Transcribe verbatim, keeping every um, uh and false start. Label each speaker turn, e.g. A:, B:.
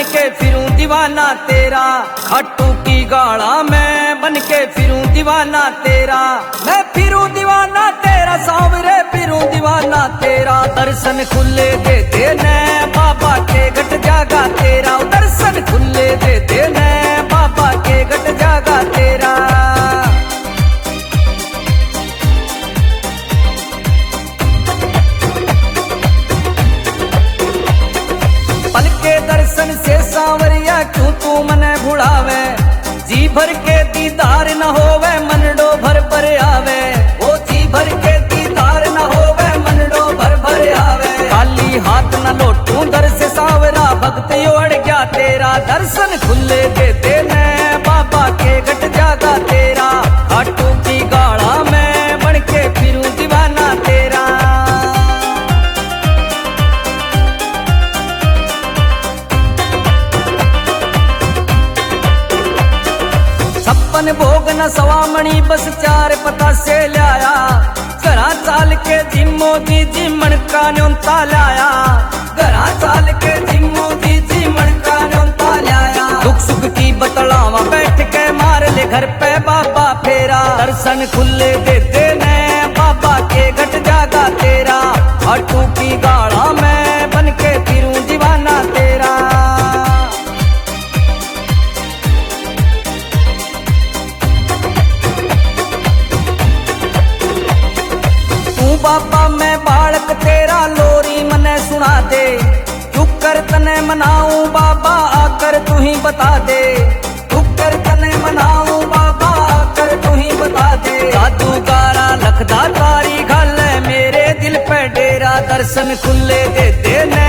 A: बनके फिरूं दीवाना तेरा, खाटू की गाड़ा मैं बनके फिरूं दीवाना तेरा, मैं फिरूं दीवाना तेरा सांवरे फिरूं दीवाना तेरा। दर्शन खुले दे देने बाबा के गट जागा तेरा, दर्शन खुले दे देने बाबा के गट जागा तेरा। पल के दर्शन से सांवरिया क्यों तू मने भुलावे, जी भर के दीदार न होवे मनडो भर भर आवे, ओ जी भर के दीदार न होवे मनडो भर भर आवे। खाली हाथ न लोटू दर से सांवरा भक्त योड़ गया तेरा, दर्शन खुले दे देने बाबा के गट जागा तेरा, खाटू की गाड़ा में बनके फिरूं दीवाना तेरा। छप्पन भोग न सवामणी बस चार पता से लाया, घरा चाल के जिम्मो दी जी मणका न्योंता लाया, घरा चाल के जिम्मो दी जी मणका न्योंता लाया। दुख सुख की बतलावा बैठ के मार ले घर पे बाबा फेरा, दर्शन खुले दे देने बाबा के गट जागा तेरा, खाटू की गाड़ा में बनके फिरूं दीवाना तेरा। बाबा मैं बालक तेरा लोरी मने सुना दे, चुप कर तने मनाऊं बाबा आकर तू ही बता दे, चुप कर तने मनाऊं बाबा आकर तू ही बता दे। जादूगारा लखदा तारी घाले मेरे दिल पे डेरा, दर्शन खुले दे देने